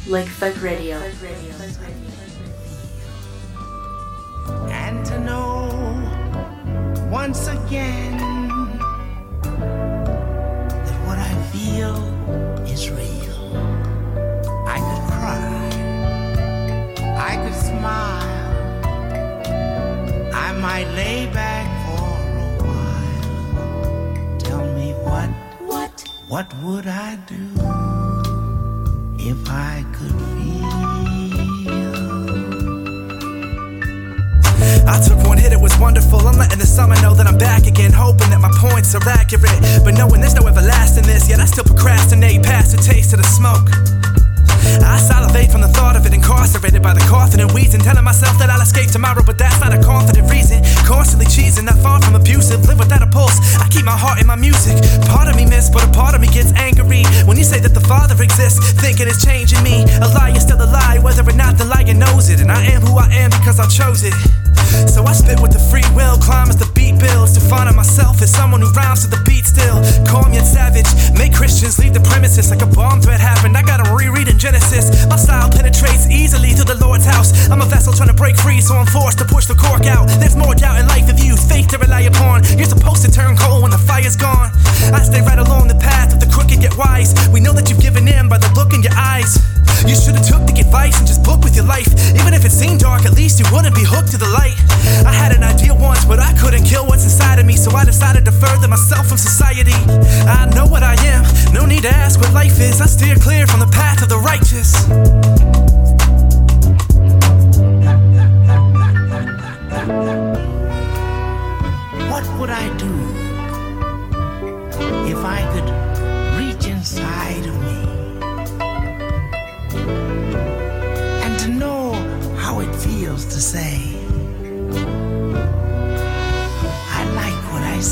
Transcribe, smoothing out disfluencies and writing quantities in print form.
Like Funk Radio. And to know once again that what I feel is real. I could cry, I could smile, I might lay back for a while. Tell me what would I do if I could feel? I took one hit, it was wonderful. I'm letting the summer know that I'm back again, hoping that my points are accurate. But knowing there's no everlasting this, yet I still procrastinate past the taste of the smoke. I salivate from the thought of it, incarcerated by the coughing and wheezing, telling myself that I'll escape tomorrow, but that's not a confident reason. Constantly cheesing, not far from abusive, live without a pulse. I keep my heart in my music. Part of me miss, but a part of me gets angry when you say that the Father exists, thinking it's changing me. A lie is still a lie, whether or not the liar knows it. And I am who I am because I chose it. So I spit with the free will, climb as the beat builds, defining myself as someone who rhymes to the beat still. Calm yet savage, make Christians leave the premises like a bomb threat happened. I gotta reread in Genesis. My style penetrates easily through the Lord's house. I'm a vessel trying to break free, so I'm forced to push the cork out. There's more doubt in life if you fake to rely upon. You're supposed to turn cold when the fire's gone. I stay right along the path of the crooked get wise. We know that you've given in by the look in your eyes. You should've took the advice and just book with your life. Even if it seemed dark, at least you wouldn't be hooked to the light. I had an idea once, but I couldn't kill what's inside of me, so I decided to further myself from society. I know what I am, no need to ask what life is. I steer clear from the path of the righteous. What would I do if I could reach inside of me and to know how it feels to say